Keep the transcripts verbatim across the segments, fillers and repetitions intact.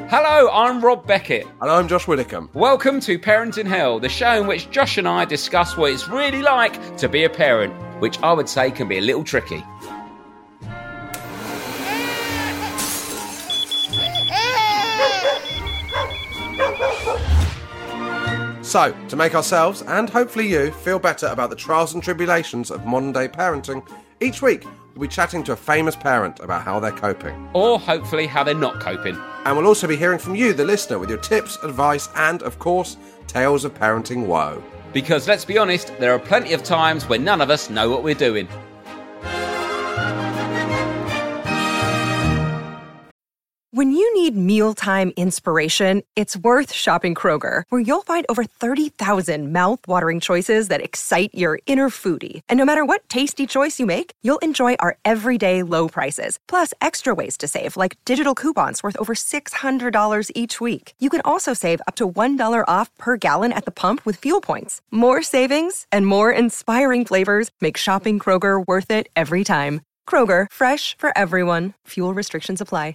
Hello, I'm Rob Beckett. And I'm Josh Widdicombe. Welcome to Parenting Hell, the show in which Josh and I discuss what it's really like to be a parent, which I would say can be a little tricky. So, to make ourselves, and hopefully you, feel better about the trials and tribulations of modern-day parenting, each week we'll be chatting to a famous parent about how they're coping. Or hopefully how they're not coping. And we'll also be hearing from you, the listener, with your tips, advice, and, of course, tales of parenting woe. Because, let's be honest, there are plenty of times when none of us know what we're doing. When you need mealtime inspiration, it's worth shopping Kroger, where you'll find over thirty thousand mouth-watering choices that excite your inner foodie. And no matter what tasty choice you make, you'll enjoy our everyday low prices, plus extra ways to save, like digital coupons worth over six hundred dollars each week. You can also save up to one dollar off per gallon at the pump with fuel points. More savings and more inspiring flavors make shopping Kroger worth it every time. Kroger, fresh for everyone. Fuel restrictions apply.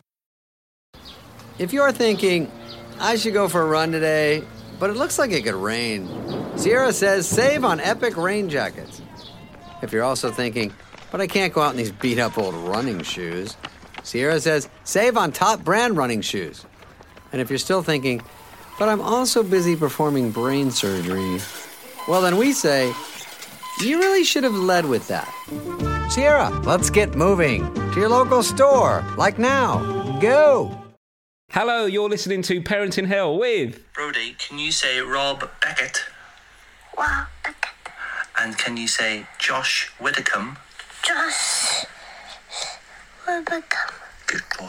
If you're thinking, I should go for a run today, but it looks like it could rain, Sierra says save on Epic rain jackets. If you're also thinking, but I can't go out in these beat-up old running shoes, Sierra says save on top brand running shoes. And if you're still thinking, but I'm also busy performing brain surgery, well then we say, you really should have led with that. Sierra, let's get moving to your local store, like now. Go! Hello, you're listening to Parenting Hell with... Brody, can you say Rob Beckett? Rob Beckett. And can you say Josh Widdicombe? Josh Widdicombe. Good boy.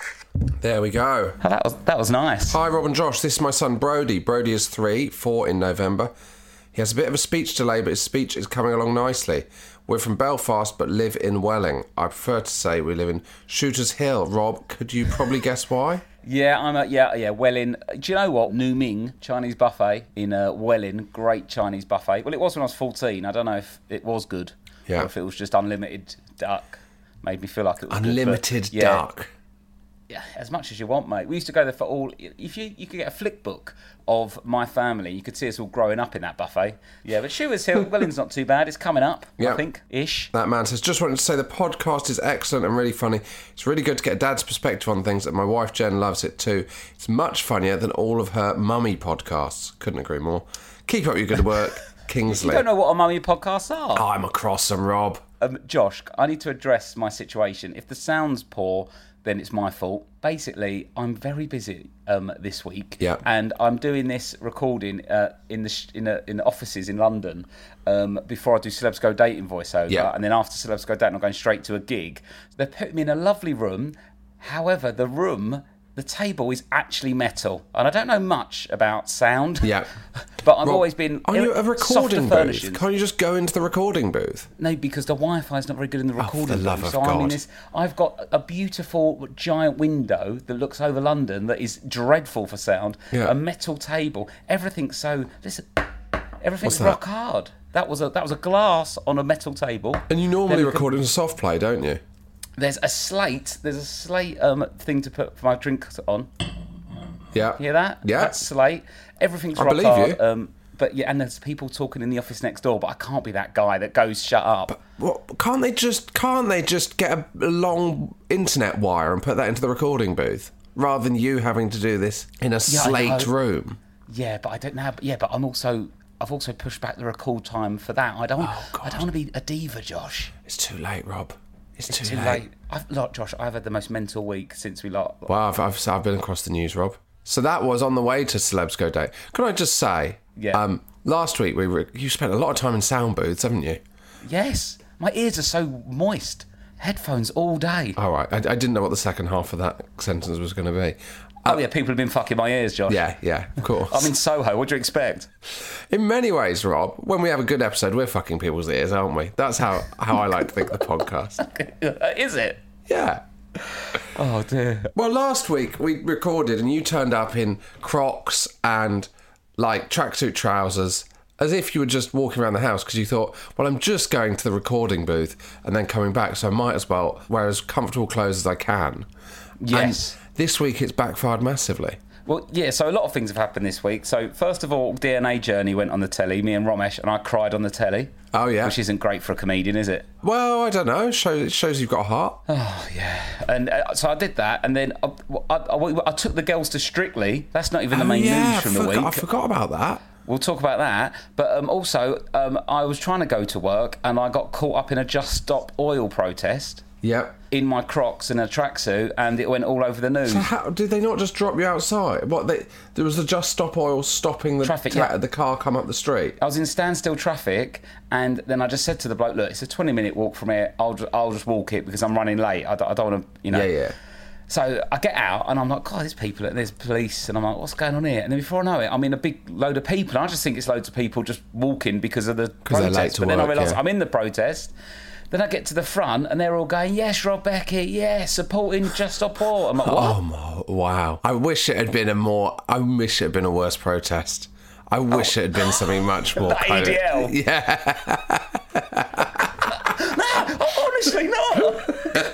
There we go. Oh, that was, that was nice. Hi, Rob and Josh. This is my son, Brody. Brody is three, four in November. He has a bit of a speech delay, but his speech is coming along nicely. We're from Belfast, but live in Welling. I prefer to say we live in Shooters Hill. Rob, could you probably guess why? Yeah, I'm a, yeah, yeah, Welling. Do you know what? Nu Ming Chinese buffet in uh, Welling, great Chinese buffet. Well, it was when I was fourteen. I don't know if it was good, yeah, or if it was just unlimited duck. Made me feel like it was unlimited good, but, yeah, duck. Yeah, as much as you want, mate. We used to go there for all. If you you could get a flick book of my family, you could see us all growing up in that buffet. Yeah, but Shooters Hill, Welling's not too bad. It's coming up, yeah. I think, ish. That man says, just wanted to say the podcast is excellent and really funny. It's really good to get a dad's perspective on things, and my wife Jen loves it too. It's much funnier than all of her mummy podcasts. Couldn't agree more. Keep up your good work, Kingsley. You don't know what our mummy podcasts are. Oh, I'm across them, Rob. Um, Josh, I need to address my situation. If the sound's poor, then it's my fault. Basically, I'm very busy um, this week, yeah. and I'm doing this recording uh, in the sh- in, a, in the offices in London um, before I do Celebs Go Dating voiceover, yeah. and then after Celebs Go Dating, I'm going straight to a gig. They're putting me in a lovely room. However, the room, the table is actually metal, and I don't know much about sound. Yeah, but I've Rob, always been. Are you a recording booth? Can't you just go into the recording booth? No, because the Wi-Fi is not very good in the recording oh, for the love booth. Of so God. I'm in this. I've got a beautiful giant window that looks over London that is dreadful for sound. Yeah. A metal table. Everything's so. Listen, everything's rock hard. That was a that was a glass on a metal table. And you normally Then record in a soft play, don't you? There's a slate. There's a slate um, thing to put for my drink on. Yeah. Hear that? Yeah. That's slate. Everything's I rock believe hard. you. Um, but yeah, and there's people talking in the office next door. But I can't be that guy that goes, "Shut up." But what, can't they just can't they just get a long internet wire and put that into the recording booth rather than you having to do this in a Yeah, slate room? Yeah, but I don't know. Yeah, but I'm also I've also pushed back the record time for that. I don't. Oh, God. I don't want to be a diva, Josh. It's too late, Rob. It's, It's too, too late. late. I've, look, Josh, I've had the most mental week since we lot. Well, I've, I've I've been across the news, Rob. So that was on the way to Celebs Go Date. Can I just say, Yeah. Um, last week we were, you spent a lot of time in sound booths, haven't you? Yes, my ears are so moist. Headphones all day. All right, I, I didn't know what the second half of that sentence was going to be. Oh yeah, people have been fucking my ears, Josh. Yeah, yeah, of course. I'm in Soho. What do you expect? In many ways, Rob, when we have a good episode, we're fucking people's ears, aren't we? That's how, how I like to think of the podcast. Is it? Yeah. Oh dear. Well, last week we recorded and you turned up in Crocs and like tracksuit trousers as if you were just walking around the house because you thought, well, I'm just going to the recording booth and then coming back, so I might as well wear as comfortable clothes as I can. Yes. And this week it's backfired massively. Well, yeah, so a lot of things have happened this week. So, first of all, D N A Journey went on the telly, me and Romesh, and I cried on the telly. Oh, yeah. Which isn't great for a comedian, is it? Well, I don't know. It shows, it shows you've got a heart. Oh, yeah. And uh, so I did that, and then I, I, I, I took the girls to Strictly. That's not even the Oh, main yeah, news from I the forgot, week. I forgot about that. We'll talk about that. But um, also, um, I was trying to go to work, and I got caught up in a Just Stop Oil protest. Yep. In my Crocs and a tracksuit, and it went all over the news. So how did they not just drop you outside? What they there was the Just Stop Oil stopping the Traffic, ta- yeah. the car come up the street. I was in standstill traffic, and then I just said to the bloke, "Look, it's a twenty-minute walk from here. I'll just, I'll just walk it because I'm running late. I don't, I don't want to, you know." Yeah, yeah. So I get out, and I'm like, "God, there's people, there's police," and I'm like, "What's going on here?" And then before I know it, I'm in a big load of people. And I just think it's loads of people just walking because of the they're late protest. to But then I work, realise yeah. I'm in the protest. Then I get to the front, and they're all going, "Yes, Rob Beckett, yes, supporting Just Stop Oil." I'm like, "What?" Oh my, wow! I wish it had been a more. I wish it had been a worse protest. I wish it had been something much more. The kind A D L. Of, yeah. No, honestly not.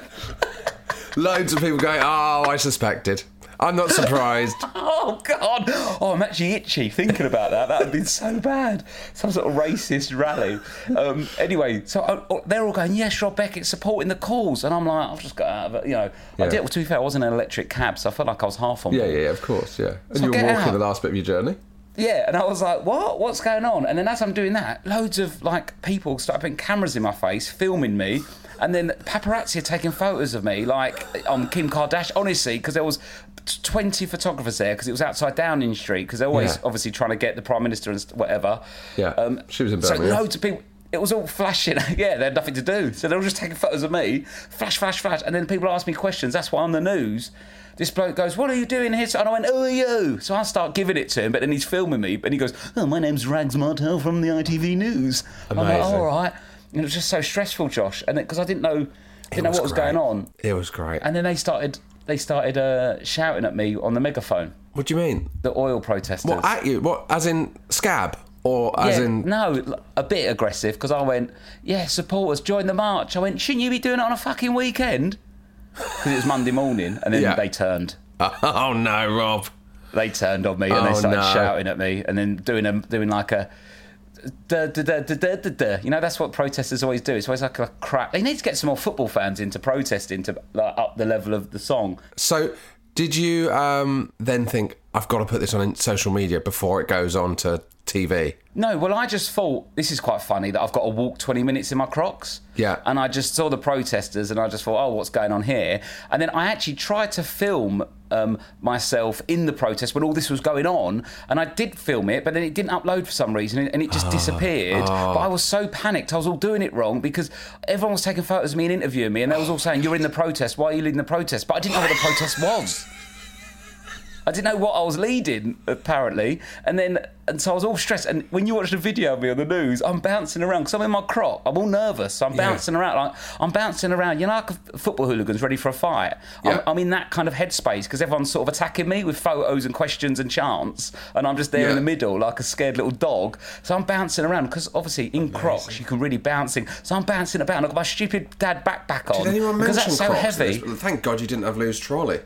Loads of people going. Oh, I suspected. I'm not surprised. Oh, God. Oh, I'm actually itchy thinking about that. That would have been so bad. Some sort of racist rally. Um, anyway, so I, they're all going, "Yes, Rob Beckett supporting the cause." And I'm like, I've just got out of it. You know, Yeah. I did, to be fair, I was in an electric cab, so I felt like I was half on Yeah, board. yeah, yeah, of course, yeah. And So you were get walking out. the last bit of your journey. Yeah, and I was like, what? What's going on? And then as I'm doing that, loads of like people start putting cameras in my face, filming me, and then paparazzi are taking photos of me, like on Kim Kardashian, honestly, because there was twenty photographers there, because it was outside Downing Street, because they're always Yeah. obviously trying to get the Prime Minister and st- whatever. Yeah, she was in So Birmingham. loads of people... It was all flashing. Yeah, they had nothing to do. So they were just taking photos of me. Flash, flash, flash. And then people ask me questions. That's why on the news, this bloke goes, "What are you doing here?" And I went, "Who are you?" So I start giving it to him, but then he's filming me. And he goes, "Oh, my name's Rags Martel from the I T V News." I'm like, Amazing. "Oh, all right." And it was just so stressful, Josh. And because I didn't know, didn't know was what was great. going on. It was great. And then they started, they started uh, shouting at me on the megaphone. What do you mean? The oil protesters. What, at you? What, as in scab? Or as Yeah, in... no, a bit aggressive, because I went, "Yeah, supporters, join the march." I went, "Shouldn't you be doing it on a fucking weekend?" Because it was Monday morning, and then Yeah. they turned. Oh, no, Rob. They turned on me, and Oh, they started no. shouting at me, and then doing a, doing like a... Da, da, da, da, da, da, da. You know, that's what protesters always do. It's always like a crap. They need to get some more football fans into protesting to like, up the level of the song. So, did you um, then think, I've got to put this on social media before it goes on to T V? No, well, I just thought, this is quite funny, that I've got to walk twenty minutes in my Crocs. Yeah. And I just saw the protesters, and I just thought, oh, what's going on here? And then I actually tried to film um, myself in the protest when all this was going on, and I did film it, but then it didn't upload for some reason, and it just disappeared. But I was so panicked, I was all doing it wrong, because everyone was taking photos of me and interviewing me, and they was all saying, "You're in the protest, why are you leading the protest?" But I didn't know what the protest was. I didn't know what I was leading, apparently. And then, and so I was all stressed. And when you watch the video of me on the news, I'm bouncing around because I'm in my Croc. I'm all nervous. So I'm Yeah. bouncing around. Like, I'm bouncing around. You know, like a football hooligan's ready for a fight. Yeah. I'm, I'm in that kind of headspace because everyone's sort of attacking me with photos and questions and chants. And I'm just there Yeah. in the middle like a scared little dog. So I'm bouncing around because obviously in Crocs you can really bouncing. So I'm bouncing about. And I've got my stupid dad backpack on. Did anyone because mention that's so Crocs? heavy. Thank God you didn't have loose trolley.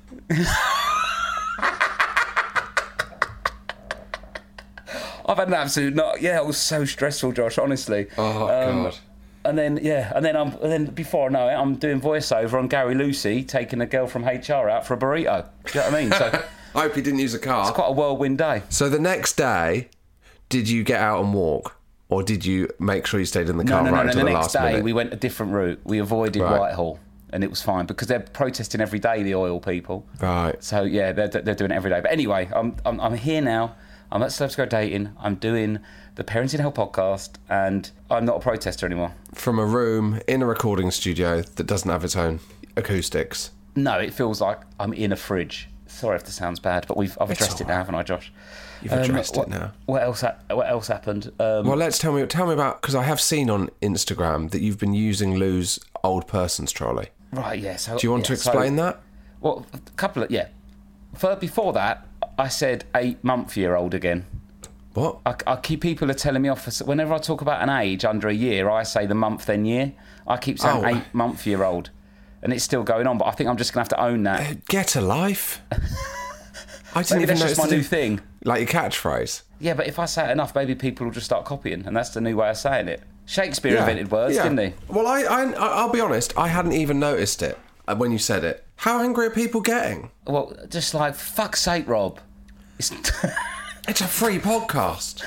I've had an absolute not. Yeah, it was so stressful, Josh. Honestly. Oh, Um, God. And then yeah, and then I'm and then before I know it, I'm doing voiceover on Gary Lucy taking a girl from H R out for a burrito. Do you know what I mean? So I hope you didn't use a car. it's quite a whirlwind day. So the next day, did you get out and walk? Or did you make sure you stayed in the car No, no, right no, no. until The the, next last day minute? we went a different route. We avoided Right. Whitehall, and it was fine because they're protesting every day. The oil people. Right. So yeah, they're they're doing it every day. But anyway, I'm I'm, I'm here now. I'm at Celebs Go Dating. I'm doing the Parenting Hell podcast, and I'm not a protester anymore. From a room in a recording studio that doesn't have its own acoustics. No, it feels like I'm in a fridge. Sorry if this sounds bad, but we've I've It's addressed it all now, right. haven't I, Josh? You've Um, addressed what, it now. What else? ha- What else happened? Um, Well, let's tell me tell me about, because I have seen on Instagram that you've been using Lou's old person's trolley. right, yeah. So Do you want yeah, to explain so, that? Well, a couple of yeah. For, before that, I said eight month year old again. What? I, I keep people are telling me off. For, whenever I talk about an age under a year, I say the month then year. I keep saying Oh. eight month year old, and it's still going on. But I think I'm just gonna have to own that. Uh, Get a life. I didn't Maybe even that's just notice my the- new thing. Like your catchphrase. Yeah, but if I say it enough, maybe people will just start copying, and that's the new way of saying it. Shakespeare invented words, Yeah. didn't he? Well, I, I, I'll be honest, I hadn't even noticed it when you said it. How angry are people getting? Well, just like, fuck's sake, Rob. It's... It's a free podcast.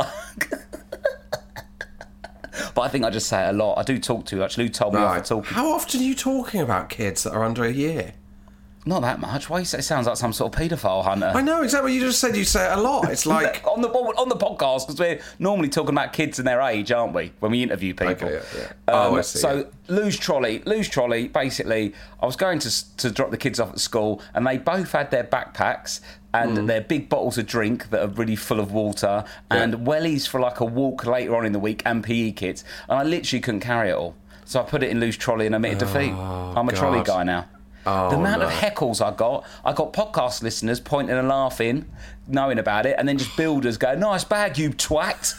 But I think I just say it a lot. I do talk to you. Actually, Lou told me off Right. for talking. How often are you talking about kids that are under a year? Not that much. Why you say it sounds like some sort of paedophile hunter? I know, exactly. You just said you say it a lot. It's like... on the on the podcast, because we're normally talking about kids and their age, aren't we? When we interview people. Okay, yeah, yeah. Oh, I see, So yeah. Lou's trolley, Lou's trolley. Basically, I was going to to drop the kids off at school, and they both had their backpacks and Mm. their big bottles of drink that are really full of water, and Yeah. wellies for like a walk later on in the week, and P E kits. And I literally couldn't carry it all, so I put it in Lou's trolley and admitted defeat. I'm a trolley God. guy now. Oh, the amount no. of heckles I got, I got podcast listeners pointing and laughing, knowing about it, and then just builders go, "Nice bag, you twat."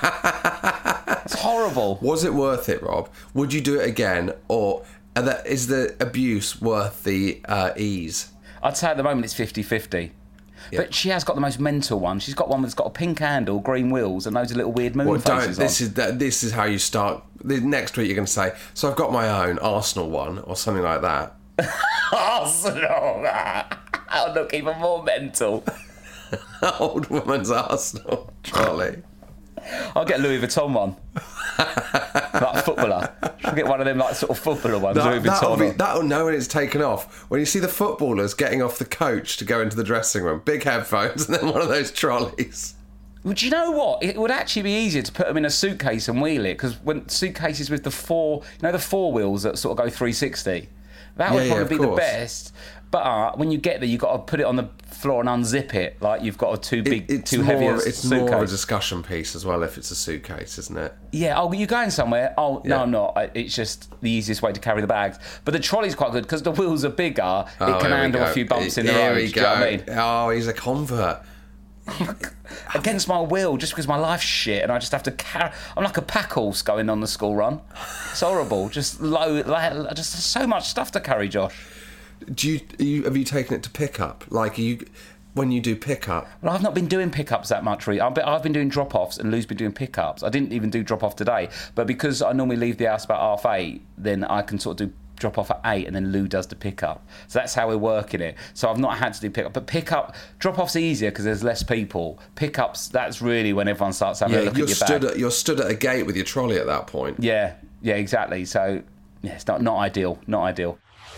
It's horrible. Was it worth it, Rob? Would you do it again? Or are the- is the abuse worth the uh, ease? I'd say at the moment it's fifty-fifty. But she has got the most mental one. She's got one that's got a pink handle, green wheels, and loads of little weird moon Well, don't. faces This on. is that. This is how you start. The, next week you're going to say, "So I've got my own Arsenal one," or something like that. Arsenal! I'll look even more mental. Old woman's Arsenal trolley. I'll get Louis Vuitton one. Like a footballer. I'll get one of them like sort of footballer ones, Louis That, that'll, be, Vuitton. that'll know when it's taken off. When you see the footballers getting off the coach to go into the dressing room, big headphones, and then one of those trolleys. Well, do you know what? It would actually be easier to put them in a suitcase and wheel it, because when suitcases with the four, you know, the four wheels that sort of go three sixty, that would Yeah, yeah, probably of be the course. best. But uh, when you get there, you've got to put it on the floor and unzip it, like you've got a too big, It- it's too heavy more, a It's suitcase. more of a discussion piece as well if it's a suitcase, isn't it? Yeah, oh, you're going somewhere? Oh, no, Yeah. I'm not. I- It's just the easiest way to carry the bags. But the trolley's quite good because the wheels are bigger. Oh, it can here we handle go. a few bumps in the Here road. we Do you know what I go. mean? Oh, he's a convert. Against my will, just because my life's shit and I just have to carry. I'm like a pack horse going on the school run. It's horrible. Just low, like, just so much stuff to carry, Josh. Do you, are you have you taken it to pick up? Like, are you when you do pick up? Well, I've not been doing pickups that much, really. I've been, I've been doing drop-offs and Lou's been doing pickups. I didn't even do drop-off today, but because I normally leave the house about half eight, then I can sort of do drop off at eight and then Lou does the pickup. So that's how we're working it. So I've not had to do pickup, but pickup, drop off's easier because there's less people. Pickups, that's really when everyone starts having Yeah, a look you're at your stood bag. at you're stood at a gate with your trolley at that point. Yeah, yeah, exactly. So yeah, it's not not ideal, not ideal.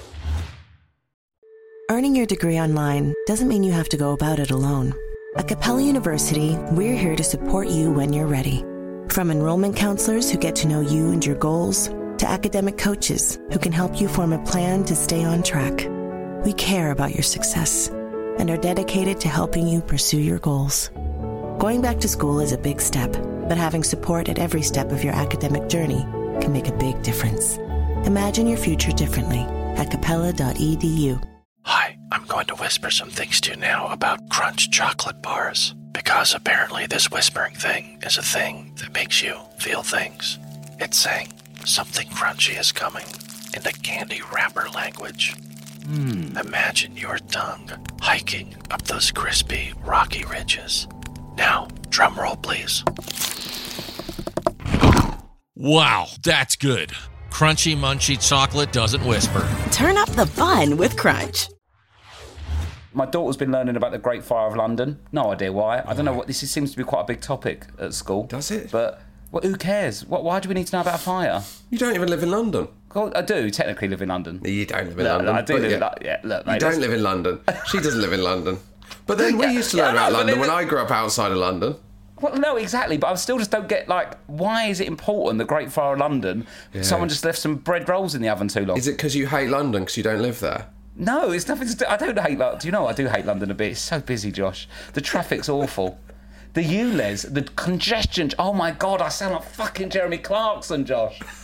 Earning your degree online doesn't mean you have to go about it alone. At Capella University, we're here to support you when you're ready. From enrollment counselors who get to know you and your goals, to academic coaches who can help you form a plan to stay on track. We care about your success and are dedicated to helping you pursue your goals. Going back to school is a big step, but having support at every step of your academic journey can make a big difference. Imagine your future differently at capella dot e d u. Hi, I'm going to whisper some things to you now about Crunch chocolate bars. Because apparently this whispering thing is a thing that makes you feel things. It's saying something crunchy is coming in the candy wrapper language. Hmm. Imagine your tongue hiking up those crispy, rocky ridges. Now, drum roll, please. Wow, that's good. Crunchy, munchy chocolate doesn't whisper. Turn up the fun with Crunch. My daughter's been learning about the Great Fire of London. No idea why. I don't know what this is, seems to be quite a big topic at school. Does it? But well, who cares? What, why do we need to know about a fire? You don't even live in London. Well, I do technically live in London. You don't live in No, London. I do but live yeah. in London. Yeah, look, mate, You don't that's- live in London. She doesn't live in London. But then we Yeah, used to yeah, learn I know, about but London then- when I grew up outside of London. Well, no, exactly. But I still just don't get, like, why is it important, the Great Fire of London? Someone just left some bread rolls in the oven too long. Is it because you hate London because you don't live there? No, it's nothing to do. I don't hate London. Do you know, I do hate London a bit. It's so busy, Josh. The traffic's awful. The U L E Z, the congestion. Oh, my God, I sound like fucking Jeremy Clarkson, Josh.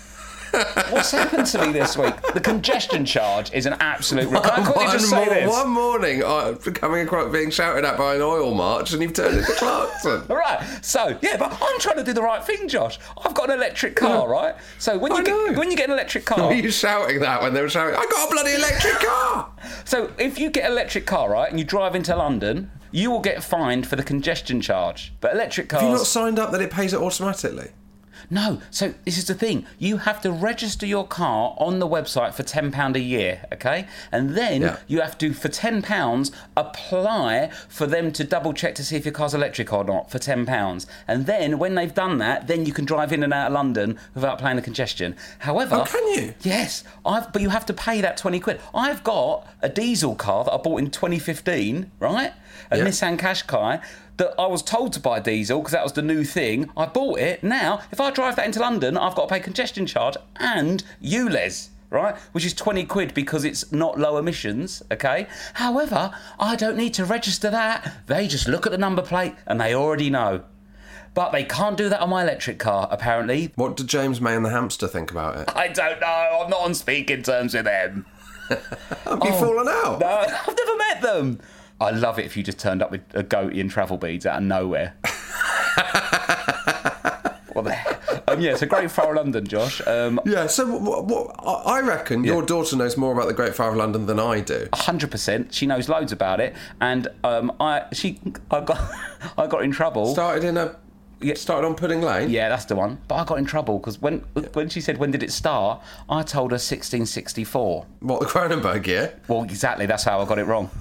What's happened to me this week? The congestion charge is an absolute... Can I quickly one, just say mo- this? one morning, I'm coming across being shouted at by an oil march, and you've turned into Clarkson. All right, so, yeah, but I'm trying to do the right thing, Josh. I've got an electric car, right? So when you, get, when you get an electric car... Were you shouting that when they were shouting, I got a bloody electric car? So if you get an electric car, right, and you drive into London, you will get fined for the congestion charge. But electric cars... Have you not signed up that it pays it automatically? No, so this is the thing. You have to register your car on the website for ten pounds a year, okay? And then Yeah. you have to, for ten pounds, apply for them to double check to see if your car's electric or not for ten pounds. And then when they've done that, then you can drive in and out of London without paying the congestion. However... Oh, can you? Yes, I've, but you have to pay that twenty quid. I've got a diesel car that I bought in twenty fifteen, right? A Yeah. Nissan Qashqai, that I was told to buy diesel because that was the new thing. I bought it. Now, if I drive that into London, I've got to pay congestion charge and U L E Z, right? Which is twenty quid because it's not low emissions, okay? However, I don't need to register that. They just look at the number plate and they already know. But they can't do that on my electric car, apparently. What did James May and the hamster think about it? I don't know. I'm not on speaking terms with them. Have you fallen out? No, I've never met them. I love it if you just turned up with a goatee and travel beads out of nowhere. What the heck? Um, yeah, it's a Great Fire of London, Josh. Um, Yeah, so what, what, I reckon your Yeah. daughter knows more about the Great Fire of London than I do. one hundred percent. She knows loads about it. And um, I she I got I got in trouble. Started in a... Yeah. Started on Pudding Lane? Yeah, that's the one. But I got in trouble because when when she said, when did it start, I told her sixteen sixty-four. What, the Cronenberg year? Well, exactly, that's how I got it wrong.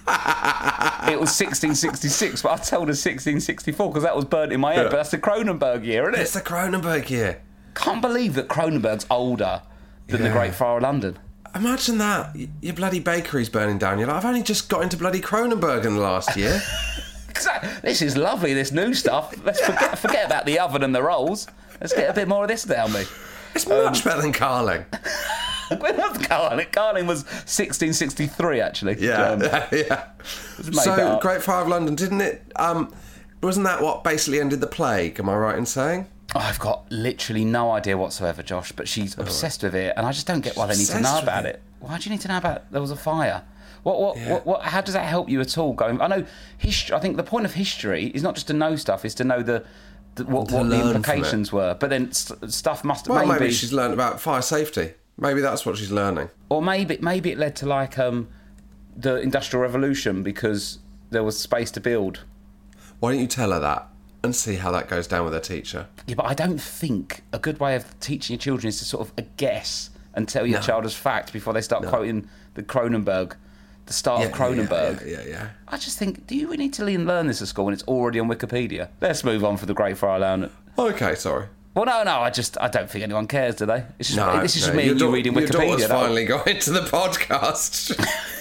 It was sixteen sixty-six, but I told her sixteen sixty-four because that was burnt in my head. Yeah. But that's the Cronenberg year, isn't it? It's the Cronenberg year. Can't believe that Cronenberg's older than the Yeah. Great Fire of London. Imagine that. Y- Your bloody bakery's burning down. You're like, I've only just got into bloody Cronenberg in the last year. Exactly. This is lovely, this new stuff. Let's forget forget about the oven and the rolls. Let's get a bit more of this down me. It's much better than Carling. When was Carling? Carling was sixteen sixty-three, actually. Yeah, Um, yeah. made that So, up. Great Fire of London, didn't it? Um, wasn't that what basically ended the plague? Am I right in saying? I've got literally no idea whatsoever, Josh, but she's obsessed with it, and I just don't get why they need to Obsessed know with about it? it. Why do you need to know about there was a fire? What, what, Yeah. what, what, how does that help you at all? Going, I know history. I think the point of history is not just to know stuff; is to know the, the what, To what the learn from implications were. But then st- stuff must Well, maybe, maybe she's learned about fire safety. Maybe that's what she's learning. or maybe maybe it led to like um, the Industrial Revolution because there was space to build. Why don't you tell her that and see how that goes down with her teacher? Yeah, but I don't think a good way of teaching your children is to sort of a guess and tell your No. child as fact before they start No. quoting the Cronenberg, the start of Cronenberg. Yeah, yeah, yeah, yeah. I just think, do you really need to learn this at school when it's already on Wikipedia? Let's move on for the Great Fire of London. Okay, sorry. Well, no, no, I just, I don't think anyone cares, do they? It's just, No, this is just no, me your and you dau- reading Your Wikipedia. daughter's though. finally got into the podcast.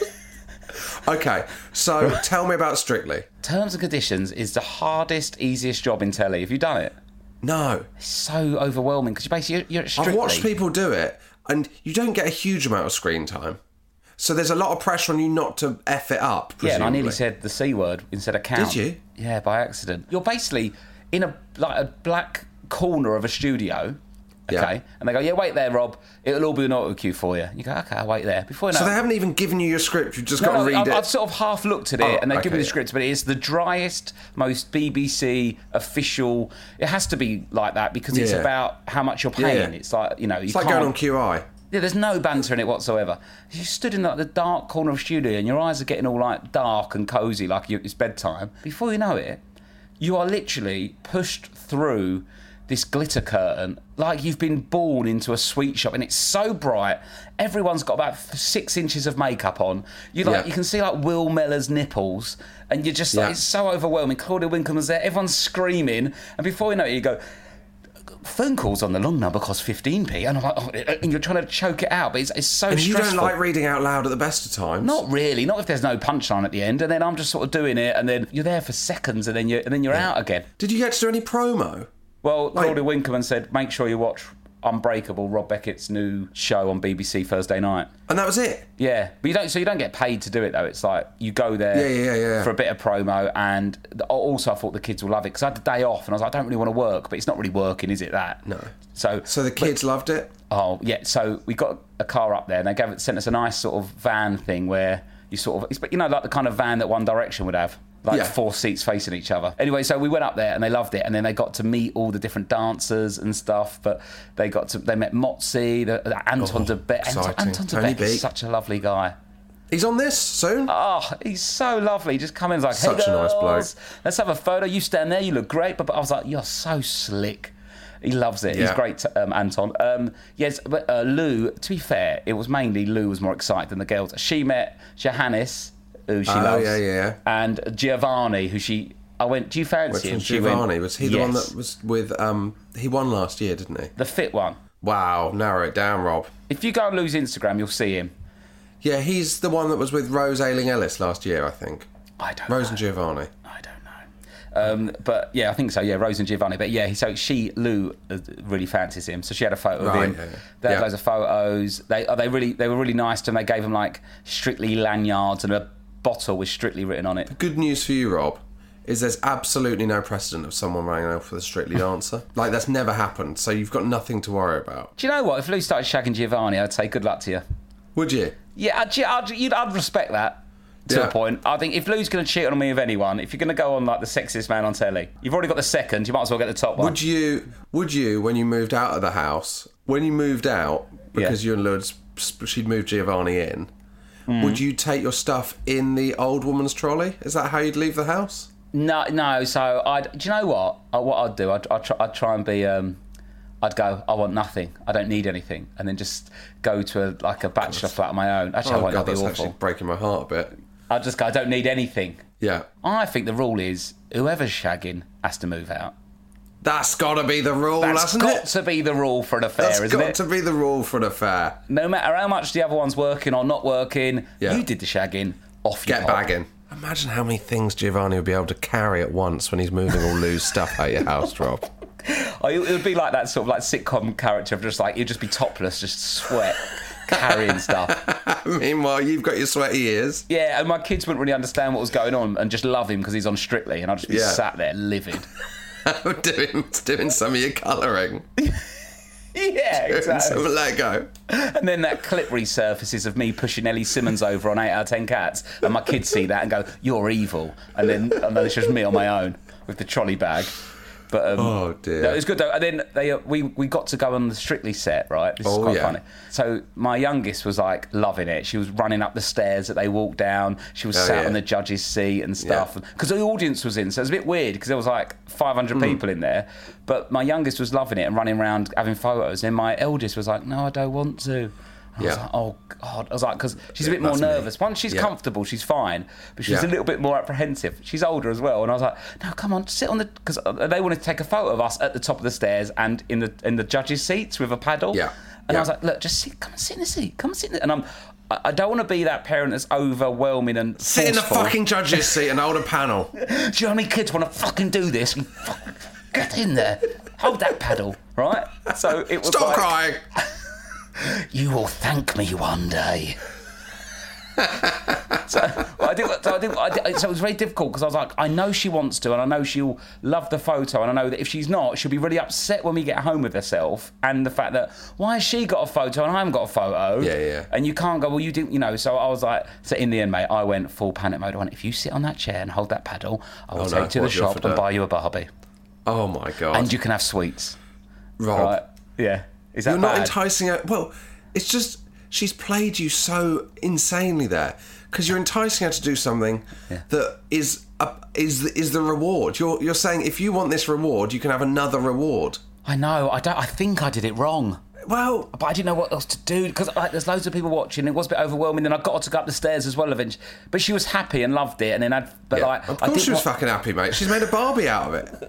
Okay, so tell me about Strictly. Terms and Conditions is the hardest, easiest job in telly. Have you done it? No. It's so overwhelming because you basically, you're, you're at Strictly. I've watched people do it, and you don't get a huge amount of screen time. So there's a lot of pressure on you not to F it up, presumably. Yeah, and I nearly said the C word instead of count. Did you? Yeah, by accident. You're basically in a like a black corner of a studio, okay? Yeah. And they go, yeah, wait there, Rob. It'll all be an auto cue for you. You go, okay, I'll wait there. Before you know So it- they haven't even given you your script, you've just No, got to no, read I've, it. I've sort of half looked at it Oh, and they give okay, me the yeah. script, but it is the driest, most B B C official. It has to be like that because it's Yeah. about how much you're Yeah, paying. yeah. It's like, you know, you It's like can't... going on Q I. Yeah, there's no banter in it whatsoever. You stood in like the dark corner of a studio and your eyes are getting all like dark and cosy, like you, it's bedtime. Before you know it, you are literally pushed through this glitter curtain like you've been born into a sweet shop, and it's so bright. Everyone's got about six inches of makeup on. You like Yeah. you can see like Will Miller's nipples, and you're just like Yeah. it's so overwhelming. Claudia Winkleman's there, everyone's screaming, and before you know it, you go. Phone calls on the long number cost fifteen p, and I'm like, oh, and you're trying to choke it out, but it's, it's so And you stressful. don't like reading out loud at the best of times? Not really, not if there's no punchline at the end, and then I'm just sort of doing it, and then you're there for seconds, and then you're and then you're out again. Did you get to do any promo? Well, Claudia Winkleman said, make sure you watch Unbreakable, Rob Beckett's new show on B B C Thursday night. And that was it? Yeah, but you don't. So you don't get paid to do it though. It's like you go there yeah, yeah, yeah. for a bit of promo, and also I thought the kids will love it because I had the day off, and I was like, I don't really want to work, but it's not really working, is it? That no. So so the kids but, loved it. Oh yeah. So we got a car up there, and they gave it, sent us a nice sort of van thing where you sort of, it's, you know, like the kind of van that One Direction would have. Like yeah. four seats facing each other. Anyway, so we went up there and they loved it, and then they got to meet all the different dancers and stuff. But they got to they met Motzi, the, the Anton oh, de Beek. Anton, Anton de Beek is such a lovely guy. He's on this soon. Oh, he's so lovely. Just come in and like, hey such girls, a nice bloke. Let's have a photo. You stand there, you look great. But, but I was like, you're so slick. He loves it. Yeah. He's great, um, Anton. Um, yes, but uh, Lou. To be fair, it was mainly Lou was more excited than the girls. She met Johannes, who she oh, loves, yeah, yeah. and Giovanni, who she. I went. Do you fancy him? Giovanni went, was he the yes. one that was with? Um, he won last year, didn't he? The fit one. Wow, narrow it down, Rob. If you go on Lou's Instagram, you'll see him. Yeah, he's the one that was with Rose Ayling-Ellis last year, I think. I don't. Rose know. and Giovanni. I don't know. Um, but yeah, I think so. Yeah, Rose and Giovanni. But yeah, so she Lou really fancies him, so she had a photo right, of him. Yeah, yeah. They had yeah. loads of photos. They they really they were really nice to him. They gave him like Strictly lanyards and a bottle with Strictly written on it. Good news for you, Rob, is there's absolutely no precedent of someone running out for the Strictly dancer. Like, that's never happened, so you've got nothing to worry about. Do you know what? If Lou started shagging Giovanni, I'd say good luck to you. Would you? Yeah, I'd, I'd, you'd, I'd respect that to yeah. a point. I think if Lou's going to cheat on me with anyone, if you're going to go on like the sexiest man on telly, you've already got the second, you might as well get the top one. Would you, would you when you moved out of the house, when you moved out, because yeah. you and Lou, had, she'd moved Giovanni in, mm. would you take your stuff in the old woman's trolley? Is that how you'd leave the house? No, no. So, I'd, do you know what? I, what I'd do, I'd, I'd, try, I'd try and be... Um, I'd go, I want nothing. I don't need anything. And then just go to a, like a bachelor flat on my own. Actually, oh, I won't God, be that's awful. actually breaking my heart a bit. I'd just go, I don't need anything. Yeah. I think the rule is whoever's shagging has to move out. That's got to be the rule, That's hasn't got it? to be the rule for an affair, That's isn't it? That's got to be the rule for an affair. No matter how much the other one's working or not working, yeah. you did the shagging, off you Get pop. bagging. Imagine how many things Giovanni would be able to carry at once when he's moving all Lou's stuff out your house, Rob. Oh, it would be like that sort of like sitcom character of just like, you'd just be topless, just sweat, carrying stuff. Meanwhile, you've got your sweaty ears. Yeah, and my kids wouldn't really understand what was going on and just love him because he's on Strictly, and I'd just be yeah. sat there livid. doing, doing some of your colouring. Yeah, doing exactly. Some Lego. And then that clip resurfaces of me pushing Ellie Simmons over on eight out of ten Cats, and my kids see that and go, you're evil. And then, and then it's just me on my own with the trolley bag. But um, oh dear, no, it was good though. And then they uh, we we got to go on the Strictly set, right? This oh, is quite yeah. funny. So my youngest was like loving it. She was running up the stairs that they walked down. She was oh, sat yeah. on the judge's seat and stuff. Because yeah. the audience was in, so it was a bit weird because there was like five hundred mm. people in there. But my youngest was loving it and running around having photos. And my eldest was like, "No, I don't want to." I yeah. was like, oh, God. I was like, because she's a bit yeah, more nervous. Me. Once she's yeah. comfortable, she's fine. But she's yeah. a little bit more apprehensive. She's older as well. And I was like, no, come on, sit on the... Because they wanted to take a photo of us at the top of the stairs and in the in the judges' seats with a paddle. Yeah. And yeah. I was like, look, just sit, come and sit in the seat. Come and sit in the... And I'm... I don't want to be that parent that's overwhelming and Sit forceful. in the fucking judge's seat and hold a panel. Do you know how many kids want to fucking do this? Get in there. Hold that paddle, right? So it was Stop like, crying. You will thank me one day. so, well, I did, so, I did, I did, so it was very difficult because I was like, I know she wants to, and I know she'll love the photo, and I know that if she's not, she'll be really upset when we get home with herself, and the fact that why has she got a photo and I haven't got a photo? Yeah, yeah. And you can't go, well, you didn't, you know. So I was like, so in the end, mate, I went full panic mode. I went, if you sit on that chair and hold that paddle, I will oh, take no. you to what the shop and her? buy you a Barbie. Oh my God! And you can have sweets. Rob, right? Yeah. Is that you're bad? not enticing her. Well, it's just she's played you so insanely there because you're enticing her to do something yeah. that is a, is is the reward. You're you're saying if you want this reward, you can have another reward. I know. I don't. I think I did it wrong. Well, but I didn't know what else to do because like, there's loads of people watching. It was a bit overwhelming. Then I got her to go up the stairs as well eventually. But she was happy and loved it. And then I, but yeah. like, of I course didn't she was want... fucking happy, mate. She's made a Barbie out of it.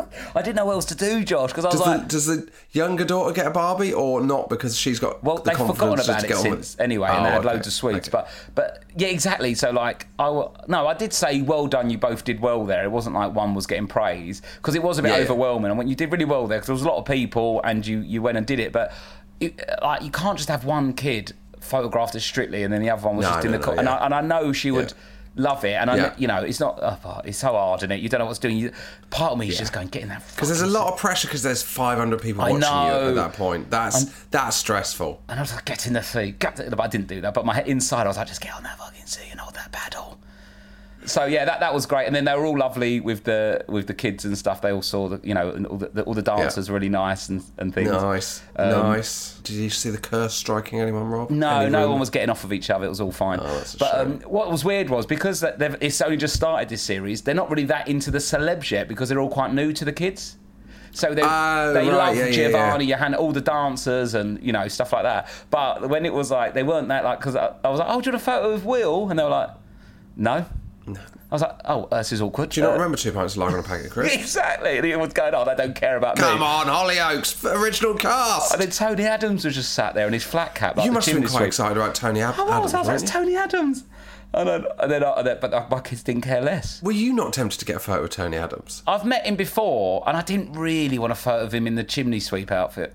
I didn't know what else to do, Josh, because I was does like... The, does the younger daughter get a Barbie or not because she's got Well, the they've forgotten confidence about to it get on since, with... anyway, and Oh, they had okay. loads of sweets. Okay. But, but yeah, exactly. So, like, I... w- No, I did say, well done, you both did well there. It wasn't like one was getting praise, because it was a bit Yeah. overwhelming. And when you did really well there, because there was a lot of people, and you, you went and did it, but it, like you can't just have one kid photographed as Strictly and then the other one was No, just in no, the... no, co- and, yeah. I, and I know she would... Yeah. love it, and I, Yeah. you know, it's not. Oh, it's so hard, isn't it? You don't know what's doing. You, part of me is Yeah. just going, get in that. Because there's a lot of pressure because there's five hundred people I watching you know. at that point. That's I'm- that's stressful. And I was like, get in the seat. Get the, but I didn't do that. But my inside, I was like, just get on that fucking seat and hold that paddle. So yeah, that, that was great. And then they were all lovely with the with the kids and stuff. They all saw the, you know, and all the, the all the dancers Yeah. were really nice and, and things. Nice, Um, nice. Did you see the curse striking anyone, Rob? No, Any no room? one was getting off of each other. It was all fine. Oh, that's a but shame. um, what was weird was because they've, it's only just started this series. They're not really that into the celebs yet because they're all quite new to the kids. So they Oh, they right, love yeah, yeah, Giovanni, yeah. Johanna, all the dancers and you know stuff like that. But when it was like they weren't that like because I, I was like, oh, do you want a photo of Will? And they were like, no. No. I was like, oh, this is awkward. Do you not Uh, remember Two Pints of Lager and a Packet of Crisps? Exactly. And what's going on? They don't care about Come me. on, Hollyoaks, original cast. And then Tony Adams was just sat there in his flat cap. Like you the must have been chimney quite sweep. excited about Tony Ab- I was, Adams, I was, weren't that's you? Tony Adams. And then, and then, and then, but my kids didn't care less. Were you not tempted to get a photo of Tony Adams? I've met him before, and I didn't really want a photo of him in the chimney sweep outfit.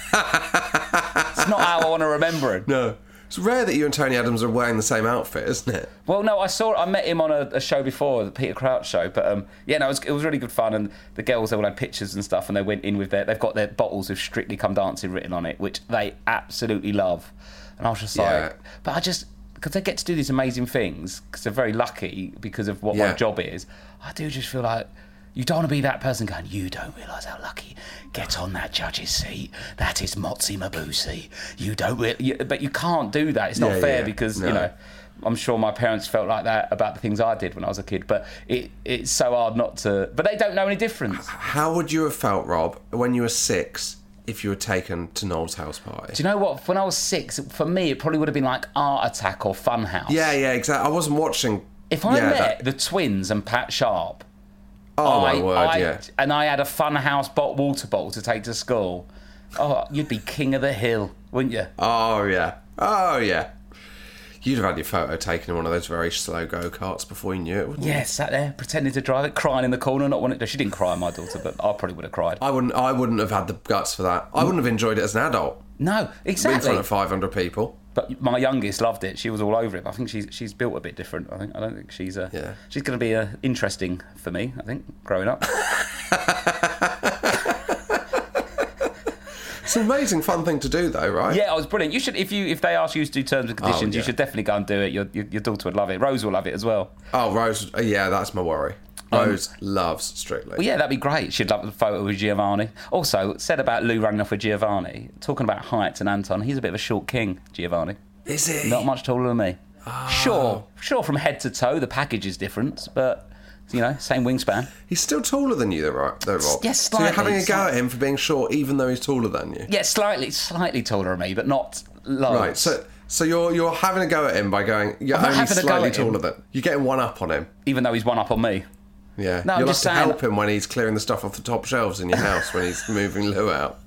It's not how I want to remember him. No. It's rare that you and Tony Adams are wearing the same outfit, isn't it? Well, no, I saw, I met him on a, a show before, the Peter Crouch show. But um, yeah, no, it was, it was really good fun. And the girls, they all had pictures and stuff, and they went in with their, they've got their bottles of Strictly Come Dancing written on it, which they absolutely love. And I was just Yeah. like, but I just, because they get to do these amazing things, because they're very lucky because of what Yeah. my job is, I do just feel like, you don't want to be that person going, you don't realise how lucky. Get on that judge's seat. That is Motsi Mabuse. You don't really... You, but you can't do that. It's not Yeah, fair yeah. because, No. you know, I'm sure my parents felt like that about the things I did when I was a kid. But it, it's so hard not to... But they don't know any difference. How would you have felt, Rob, when you were six, if you were taken to Noel's house party? Do you know what? When I was six, for me, it probably would have been like Art Attack or Funhouse. Yeah, yeah, exactly. I wasn't watching... If I yeah, met that- the twins and Pat Sharp... Oh, I, my word, I, yeah. And I had a Funhouse bot water bottle to take to school. Oh, you'd be king of the hill, wouldn't you? Oh, yeah. Oh, yeah. You'd have had your photo taken in one of those very slow go-karts before you knew it, wouldn't you? Yeah, sat there pretending to drive it, crying in the corner, not wanting to. She didn't cry, my daughter, but I probably would have cried. I wouldn't I wouldn't have had the guts for that. I wouldn't have enjoyed it as an adult. No, In exactly. front of five hundred people. But my youngest loved it. She was all over it. I think she's she's built a bit different. I think I don't think she's uh, Yeah. she's going to be uh, interesting for me. I think growing up. It's an amazing fun thing to do, though, right? Yeah, it was brilliant. You should if you if they ask you to do terms and conditions, Oh, yeah. you should definitely go and do it. Your, your your daughter would love it. Rose will love it as well. Oh, Rose. uh, Yeah, that's my worry. Rose loves Strictly. Well, yeah, that'd be great. She'd love the photo with Giovanni. Also, said about Lou running off with Giovanni. Talking about height and Anton, he's a bit of a short king, Giovanni. Is he? Not much taller than me. Oh. Sure, sure. From head to toe, the package is different, but you know, same wingspan. He's still taller than you, though, right? Though, Rob. Yes, So you're slightly, having a go slightly. at him for being short, even though he's taller than you. Yeah, slightly, slightly taller than me, but not loads. Right. So, so you're you're having a go at him by going. You're I'm not only having a go slightly at him. taller than. You're getting one up on him. Even though he's one up on me. Yeah. No, I'm You'll just have to saying- help him when he's clearing the stuff off the top shelves in your house when he's moving Lou out.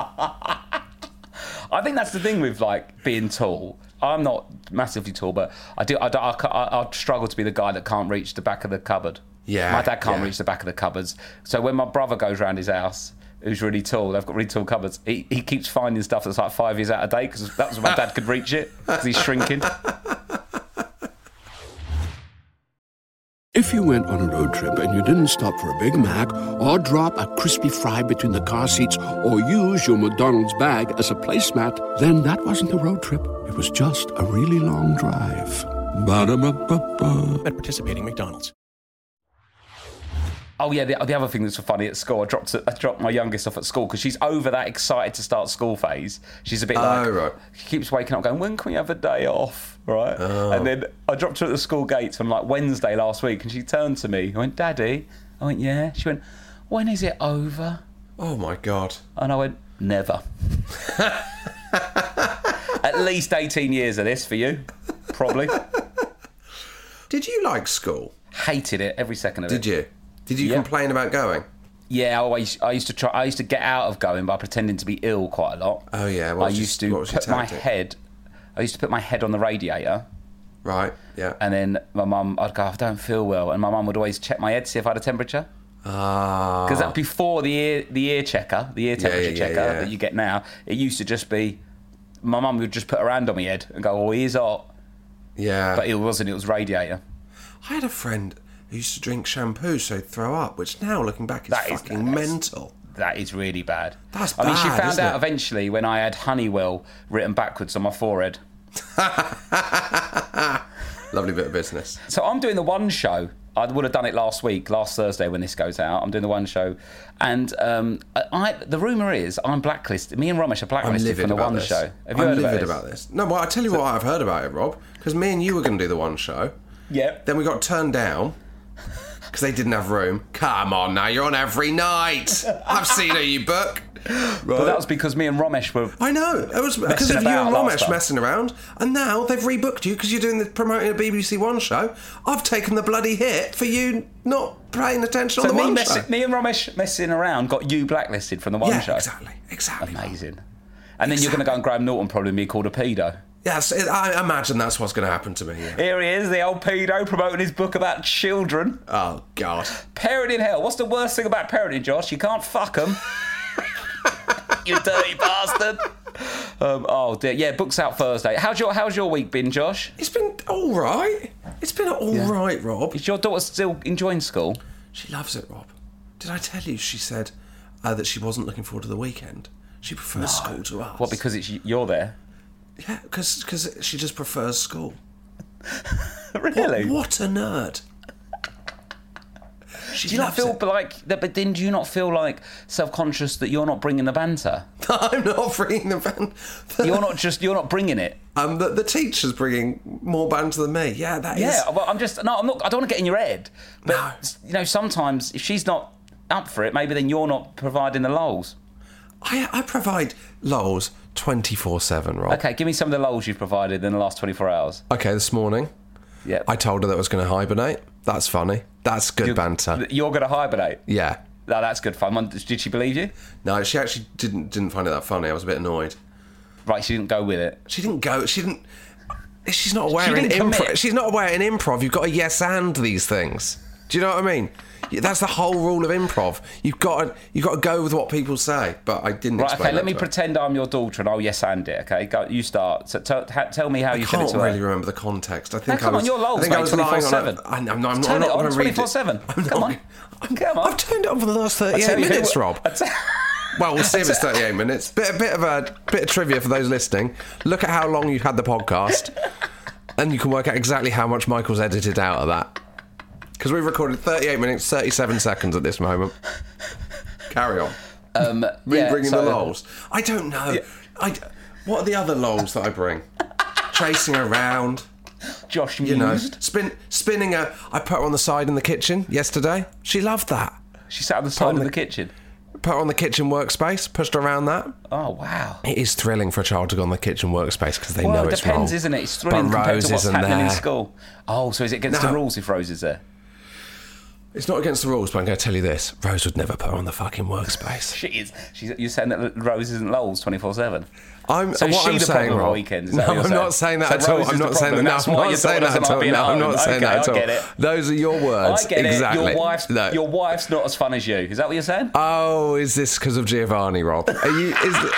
I think that's the thing with like being tall. I'm not massively tall, but I do. I, do, I, I, I struggle to be the guy that can't reach the back of the cupboard. Yeah, my dad can't yeah. reach the back of the cupboards. So when my brother goes round his house, who's really tall, they've got really tall cupboards. He, he keeps finding stuff that's like five years out of date because that was when my dad could reach it because he's shrinking. If you went on a road trip and you didn't stop for a Big Mac or drop a crispy fry between the car seats or use your McDonald's bag as a placemat, then that wasn't a road trip. It was just a really long drive. Ba-da-ba-ba-ba. At participating McDonald's. Oh yeah, the, the other thing that's funny at school, I dropped I dropped my youngest off at school because she's over that excited to start school phase. She's a bit like, Oh, right. she keeps waking up going, when can we have a day off, right? And then I dropped her at the school gates on like Wednesday last week, and she turned to me, I went, Daddy? I went, yeah. She went, when is it over? Oh my God. And I went, never. At least eighteen years of this for you, probably. Did you like school? Hated it every second of it. Did you? Did you Yeah. complain about going? Yeah, I always. I used to try. I used to get out of going by pretending to be ill quite a lot. Oh yeah. I What used your, to what was your put my tactic? head. I used to put my head on the radiator. Right. Yeah. And then my mum, I'd go, I don't feel well, and my mum would always check my head, see if I had a temperature. Ah. Because that before the ear, the ear checker, the ear temperature yeah, yeah, checker yeah. that you get now, it used to just be. My mum would just put her hand on my head and go, "Oh, he is hot." Yeah. But it wasn't. It was radiator. I had a friend who used to drink shampoo so he'd throw up, which now looking back is That is- fucking that is- mental. That is really bad. That's I mean, she bad, found isn't out it? eventually when I had Honeywell written backwards on my forehead. Lovely bit of business. So I'm doing the One Show. I would have done it last week, last Thursday when this goes out. I'm doing the One Show, and um, I, the rumor is I'm blacklisted. Me and Ramesh are I'm blacklisted livid from the about One this. Show. Have you I'm heard livid about about this? this. No, well, I tell you what I've heard about it, Rob. Because me and you were going to do the One Show. Yep. Then we got turned down because they didn't have room. Come on now, you're on every night. I've seen who you book. Right. But that was because me and Ramesh were. I know. It was because messing of you about and last Ramesh time. messing around, and now they've rebooked you because you're doing the promoting a B B C One show. I've taken the bloody hit for you not paying attention So on the me, One mess- show. me and Ramesh messing around got you blacklisted from the One yeah, Show. exactly, exactly. Amazing. And then you're going to go on Graham Norton probably and be called a pedo. Yes, it, I imagine that's what's going to happen to me. Yeah. Here he is, the old pedo, promoting his book about children. Oh God. Parenting hell. What's the worst thing about parenting, Josh? You can't fuck them. You dirty bastard. Um, oh dear. Yeah, book's out Thursday. How's your How's your week been, Josh? It's been all right. It's been all Yeah. right, Rob. Is your daughter still enjoying school? She loves it, Rob. Did I tell you? She said uh, that she wasn't looking forward to the weekend. She prefers school to us. What? Because it's you're there. Yeah, because she just prefers school. Really? What, what a nerd. She Do you not loves feel it. like that? But then, do you not feel like self-conscious that you're not bringing the banter? I'm not bringing the van. You're not just you're not bringing it. Um, the, the teacher's bringing more banter than me. Yeah, that is. Yeah. Well, I'm just no. I'm not. I don't want to get in your head. But No. you know, sometimes if she's not up for it, maybe then you're not providing the lols. I, I provide lols twenty-four seven, Rob. Okay, give me some of the lols you've provided in the last twenty-four hours. Okay, this morning Yeah. I told her that I was going to hibernate. That's funny. That's good You're- banter. You're going to hibernate. Yeah. No, that's good fun. Did she believe you? No, she actually didn't didn't find it that funny. I was a bit annoyed. Right, she didn't go with it. She didn't go. She didn't. She's not aware She in didn't improv. commit. She's not aware in improv. You've got to yes and these things. Do you know what I mean? That's the whole rule of improv. You've got to you've got to go with what people say. But I didn't. Right, explain okay, let that me to her. pretend I'm your daughter and I'll yes and it, okay? Go, you start. So tell, ha, tell me how I you said it can't to really her. remember the context. I think come I was. on, you're lols, I think mate, I was lying on twenty-four seven. a, I, I'm, no, I'm Turn not, it I'm not on going to read twenty-four it. seven. I'm Come not- on. I'm- Come on. I've turned it on for the last I tell thirty-eight you who- minutes, Rob. I tell- Well, we'll see if it's thirty-eight minutes. Bit, a bit of a bit of trivia for those listening. Look at how long you've had the podcast, and you can work out exactly how much Michael's edited out of that. Because we've recorded thirty-eight minutes, thirty-seven seconds at this moment. Carry on. Um, Me yeah, bringing so- the lols. I don't know. I, what are the other lols that I bring? Chasing around. Josh You know, mused. spin, spinning her. I put her on the side in the kitchen yesterday. She loved that. She sat on the side on of the- the kitchen. Put her on the kitchen workspace, pushed her around that. Oh, wow. It is thrilling for a child to go on the kitchen workspace because they Well, know it it's depends, wrong. isn't it? It's thrilling But compared Rose to what's isn't happening in there. school. Oh, so is it against No. the rules if Rose is there? It's not against the rules, but I'm going to tell you this. Rose would never put her on the fucking workspace. She is. She's, you're saying that Rose isn't lols twenty-four seven? I'm, So is what she I'm the saying, problem on Rob- weekends? Is No, that what you're I'm saying? not saying that So at all. Rose is I'm the not saying that. problem, No, that's I'm why not your saying daughter that at doesn't all. like being No, at I'm home. not saying Okay, that at I all. get it. Those are your words. I get exactly. it. Your wife's, No. your wife's not as fun as you. Is that what you're saying? Oh, is this because of Giovanni, Rob? Are you? Is the...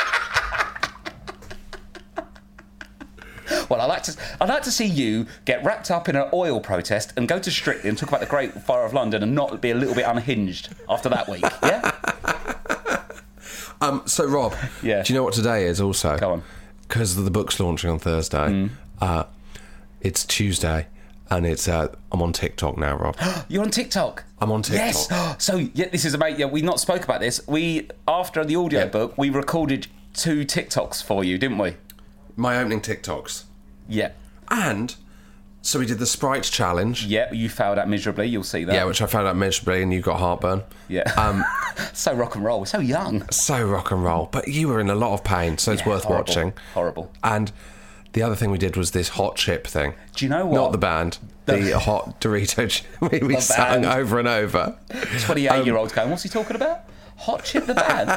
Well, I like to. I'd like to see you get wrapped up in an oil protest and go to Strictly and talk about the Great Fire of London and not be a little bit unhinged after that week. Yeah. Um. So, Rob. Yeah. Do you know what today is? Also. Go on. Because the book's launching on Thursday. Mm. Uh, it's Tuesday, and it's. Uh, I'm on TikTok now, Rob. You're on TikTok. I'm on TikTok. Yes. So yeah, this is about. Yeah, we not spoke about this. We after the audio Yeah. book, we recorded two TikToks for you, didn't we? My opening TikToks. Yeah. And so we did the Sprites challenge. Yeah. You failed at miserably. You'll see that. Yeah, which I found out miserably, and you got heartburn. Yeah. Um, so rock and roll. So young. so rock and roll, but you were in a lot of pain, so it's Yeah, worth horrible, watching. Horrible. And The other thing we did was this hot chip thing. Do you know what? Not the band. The hot Dorito chip we, we sang band. over and over. twenty-eight-year-olds um, going, what's he talking about? Hot chip the band?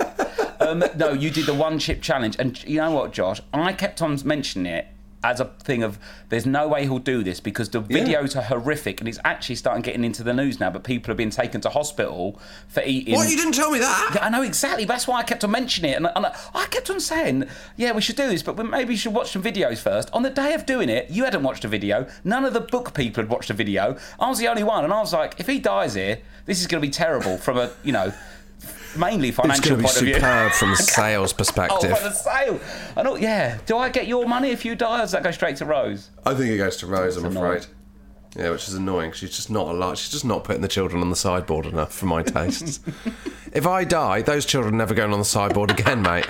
um, no, you did the one chip challenge. And you know what, Josh? I kept on mentioning it as a thing of there's no way he'll do this because the videos yeah. are horrific and it's actually starting getting into the news now, but people have been taken to hospital for eating... What? You didn't tell me that? Yeah, I know, exactly. That's why I kept on mentioning it. And, and I, I kept on saying, yeah, we should do this, but maybe we should watch some videos first. On the day of doing it, you hadn't watched a video. None of the book people had watched a video. I was the only one. And I was like, if he dies here, this is going to be terrible from a, you know... mainly financial point of view. It's going to be superb from a sales perspective. Oh, from a sale. I know, yeah. Do I get your money if you die, or does that go straight to Rose? I think it goes to Rose, I'm That's afraid. annoying. Yeah, which is annoying. She's just not a lot. She's just not putting the children on the sideboard enough for my tastes. If I die, those children are never going on the sideboard again, mate.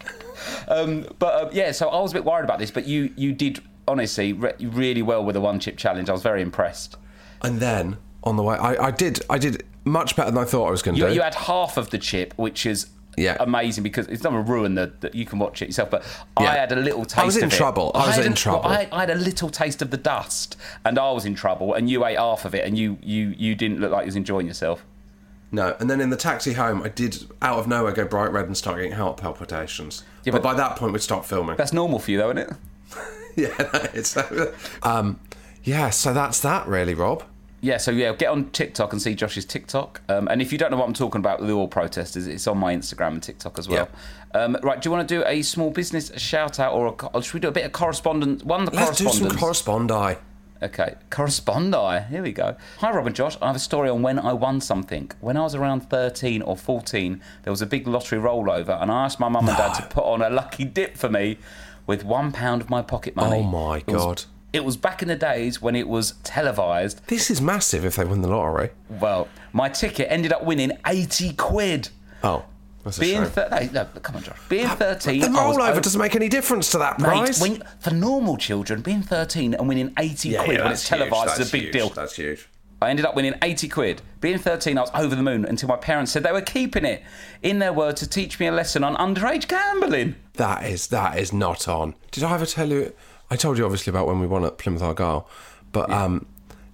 Um, but uh, yeah, so I was a bit worried about this, but you you did honestly re- really well with the one chip challenge. I was very impressed. And then on the way, I, I did I did much better than I thought I was going to you, do. You had half of the chip, which is yeah. amazing because it's not a ruin that, that you can watch it yourself. But yeah. I had a little taste. I was in of it. trouble. I was I in an, trouble. Well, I, I had a little taste of the dust, and I was in trouble. And you ate half of it, and you you you didn't look like you was enjoying yourself. No, and then in the taxi home, I did out of nowhere go bright red and start getting heart palpitations. Yeah, but, but by that point, we'd stopped filming. That's normal for you, though, isn't it? yeah, no, it's. um, yeah, so that's that, really, Rob. Yeah, so yeah, get on TikTok and see Josh's TikTok. Um, and if you don't know what I'm talking about with the oil protesters, it's on my Instagram and TikTok as well. Yeah. Um, right, do you want to do a small business shout out or, a, or should we do a bit of correspondence? One of the Let's correspondence. do some correspondi. Okay, correspondi. Here we go. Hi, Rob and Josh. I have a story on when I won something. When I was around thirteen or fourteen, there was a big lottery rollover, and I asked my mum no. and dad to put on a lucky dip for me with one pound of my pocket money. Oh my it God. Was, it was back in the days when it was televised. This is massive if they win the lottery. Well, my ticket ended up winning eighty quid. Oh. That's Being a shame. Th- no, no, come on, Josh. Being thirteen, the rollover I was, doesn't make any difference to that mate, prize. When, for normal children, being thirteen and winning eighty yeah, quid yeah, when it's televised is a big huge. deal. That's huge. I ended up winning eighty quid. Being thirteen, I was over the moon until my parents said they were keeping it, in their word, to teach me a lesson on underage gambling. That is that is not on. Did I ever tell you? I told you obviously about when we won at Plymouth Argyle, but yeah. um,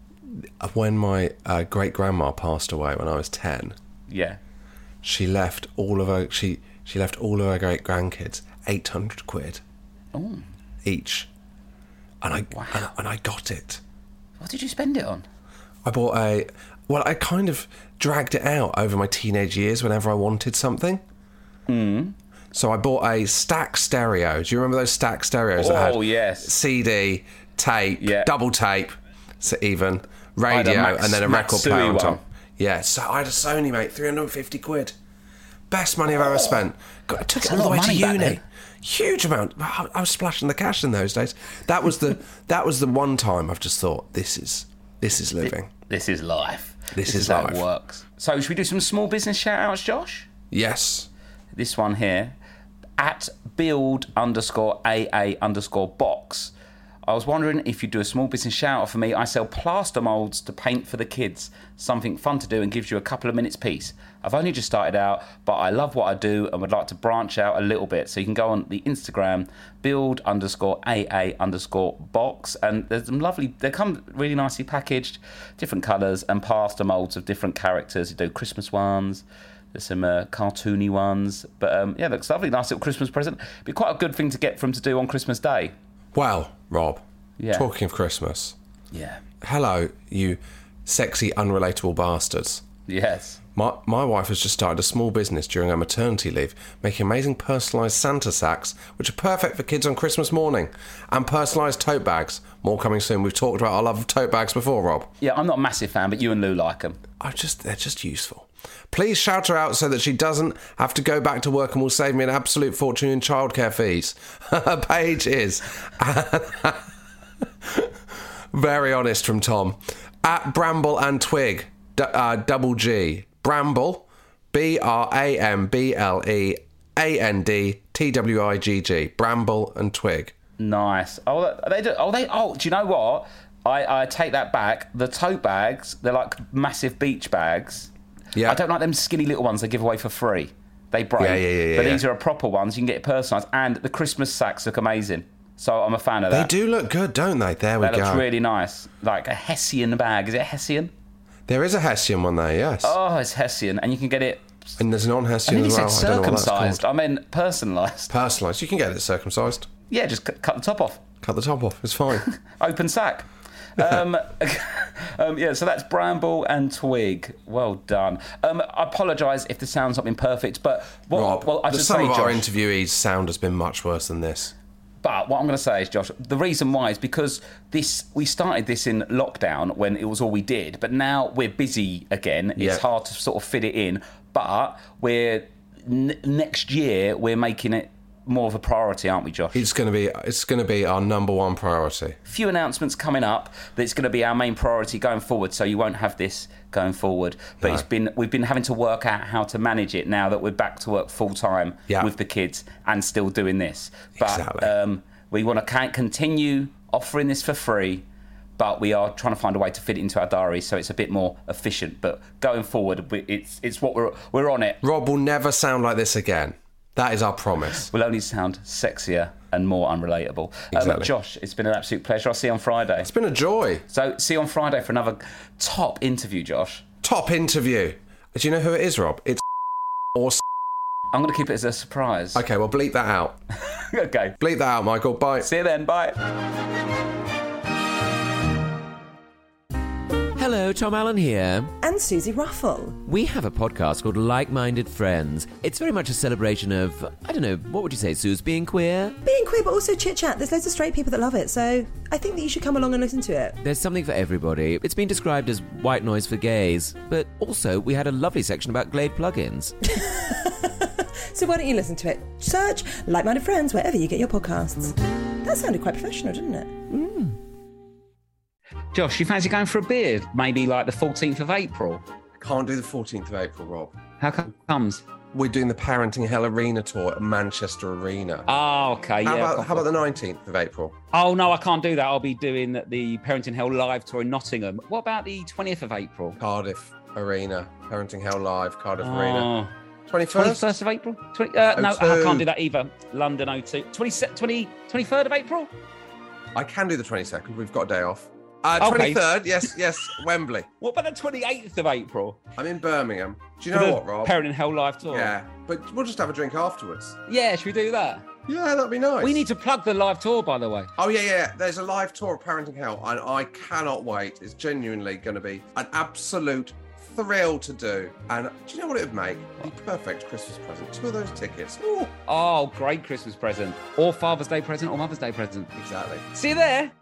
when my uh, great grandma passed away when I was ten, yeah, she left all of her she she left all of her great grandkids eight hundred quid oh. each, and I wow. and, and I got it. What did you spend it on? I bought a. Well, I kind of dragged it out over my teenage years whenever I wanted something. Mm. So I bought a stack stereo. Do you remember those stack stereos oh, that had yes. C D, tape, yeah. double tape, so even radio, Max, and then a record Matsui player on one. top? Yeah, so I had a Sony, mate, three hundred fifty quid. Best money I've ever spent. God, I took That's it all the way to uni. Then. Huge amount. I was splashing the cash in those days. That was the that was the one time I've just thought, this is this is living. This is life. This, this is, is life. how it works. So should we do some small business shout outs, Josh? Yes. This one here, at build underscore AA underscore box. I was wondering if you'd do a small business shout out for me. I sell plaster moulds to paint for the kids. Something fun to do and gives you a couple of minutes peace. I've only just started out, but I love what I do and would like to branch out a little bit. So you can go on the Instagram, build underscore AA underscore box. And there's some lovely, they come really nicely packaged, different colours and plaster moulds of different characters. You do Christmas ones. There's some uh, cartoony ones. But um, yeah, looks lovely. Nice little Christmas present. Be quite a good thing to get for them to do on Christmas Day. Well, Rob, yeah. talking of Christmas. Yeah. Hello, you sexy, unrelatable bastards. Yes. My my wife has just started a small business during her maternity leave, making amazing personalised Santa sacks, which are perfect for kids on Christmas morning, and personalised tote bags. More coming soon. We've talked about our love of tote bags before, Rob. Yeah, I'm not a massive fan, but you and Lou like them. I just they're just useful. Please shout her out so that she doesn't have to go back to work and will save me an absolute fortune in childcare fees. Her page is very honest from Tom at Bramble and Twig, d- uh, double G Bramble, B R A M B L E A N D T W I G G Bramble and Twig. Nice. Oh, they do. Oh, they. Oh, do you know what? I, I take that back. The tote bags, they're like massive beach bags. Yeah. I don't like them skinny little ones they give away for free. They break. Yeah, yeah, yeah, but yeah. these are a proper ones. You can get it personalised. And the Christmas sacks look amazing. So I'm a fan of They that. do look good, don't they? There we that go. That looks really nice. Like a Hessian bag. Is it Hessian? There is a Hessian one there, yes. Oh, it's Hessian. And you can get it... And there's a non-Hessian I think as you well. said I don't know what that's circumcised. called. I mean, personalised. Personalised. You can get it circumcised. Yeah, just c- cut the top off. Cut the top off. It's fine. Open sack. um, um, yeah, so that's Bramble and Twig. Well done. Um, I apologise if the sound's not been perfect, but what, Rob, well, I the, should some say, of our Josh, interviewees' sound has been much worse than this. But what I'm going to say is, Josh, the reason why is because this we started this in lockdown when it was all we did, but now we're busy again. It's Yeah. hard to sort of fit it in, but we're n- next year we're making it more of a priority, aren't we, Josh? It's going to be it's going to be our number one priority. Few announcements coming up that's going to be our main priority going forward, so you won't have this going forward. But No. it's been we've been having to work out how to manage it now that we're back to work full time Yeah. with the kids and still doing this. But Exactly. um, we want to continue offering this for free, but we are trying to find a way to fit it into our diary so it's a bit more efficient. But going forward, we- it's it's what we're we're on it. Rob will never sound like this again. That is our promise. We'll only sound sexier and more unrelatable. Exactly. Um, Josh, it's been an absolute pleasure. I'll see you on Friday. It's been a joy. So, see you on Friday for another top interview, Josh. Top interview. Do you know who it is, Rob? It's or I'm going to keep it as a surprise. Okay, well, bleep that out. Okay. Bleep that out, Michael. Bye. See you then. Bye. Hello, Tom Allen here. And Susie Ruffle. We have a podcast called Like-Minded Friends. It's very much a celebration of, I don't know, what would you say, Suze, being queer? Being queer, but also chit-chat. There's loads of straight people that love it, so I think that you should come along and listen to it. There's something for everybody. It's been described as white noise for gays, but also we had a lovely section about Glade plugins. So why don't you listen to it? Search Like-Minded Friends wherever you get your podcasts. That sounded quite professional, didn't it? Mm. Josh, you fancy going for a beer? Maybe like the fourteenth of April? Can't do the fourteenth of April, Rob. How comes? We're doing the Parenting Hell Arena tour at Manchester Arena. Oh, okay, How yeah. about, how about the nineteenth of April? Oh, no, I can't do that. I'll be doing the Parenting Hell Live tour in Nottingham. What about the twentieth of April? Cardiff Arena. Parenting Hell Live, Cardiff Oh. Arena. twenty-first? twenty-first of April? twenty, uh, no, oh two. I can't do that either. London oh two. twenty, twenty, twenty-third of April? I can do the twenty-second. We've got a day off. Uh, Okay. twenty-third, yes, yes, Wembley. What about the twenty-eighth of April? I'm in Birmingham. Do you For know the what, Rob? Parenting Hell Live tour? Yeah, but we'll just have a drink afterwards. Yeah, should we do that? Yeah, that'd be nice. We need to plug the live tour, by the way. Oh, yeah, yeah. There's a live tour of Parenting Hell, and I cannot wait. It's genuinely going to be an absolute thrill to do. And do you know what it would make? The perfect Christmas present. Two of those tickets. Ooh. Oh, great Christmas present. Or Father's Day present or Mother's Day present. Exactly. See you there.